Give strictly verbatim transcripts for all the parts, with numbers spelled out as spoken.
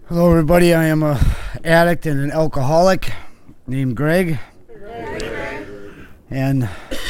Hello, everybody. I am a addict and an alcoholic named Greg. Greg. And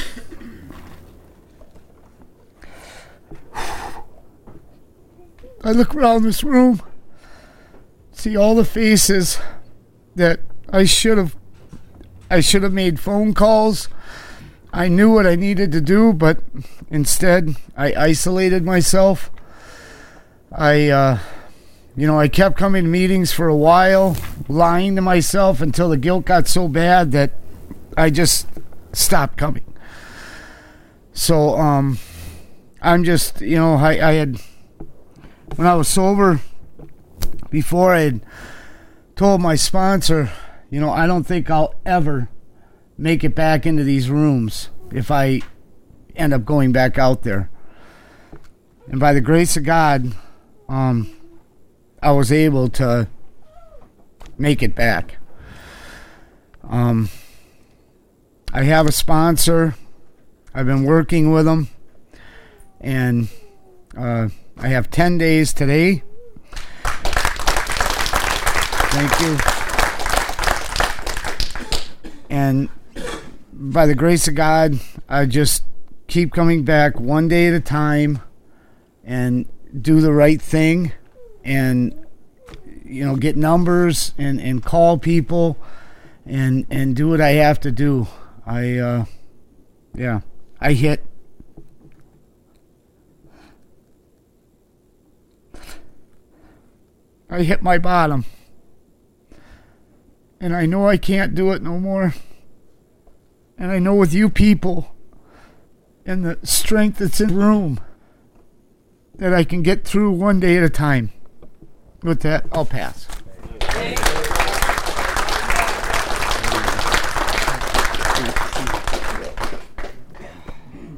I look around this room, see all the faces that I should have I should have made phone calls. I knew what I needed to do, but instead I isolated myself. I uh You know, I kept coming to meetings for a while, lying to myself until the guilt got so bad that I just stopped coming. So, um, I'm just, you know, I, I had, when I was sober, before I had told my sponsor, you know, I don't think I'll ever make it back into these rooms if I end up going back out there. And by the grace of God, um, I was able to make it back. Um, I have a sponsor. I've been working with them. And uh, I have ten days today. Thank you. And by the grace of God, I just keep coming back one day at a time and do the right thing. And, you know, get numbers and, and call people and and do what I have to do. I, uh, yeah, I hit. I hit my bottom. And I know I can't do it no more. And I know with you people and the strength that's in the room that I can get through one day at a time. With that, I'll pass.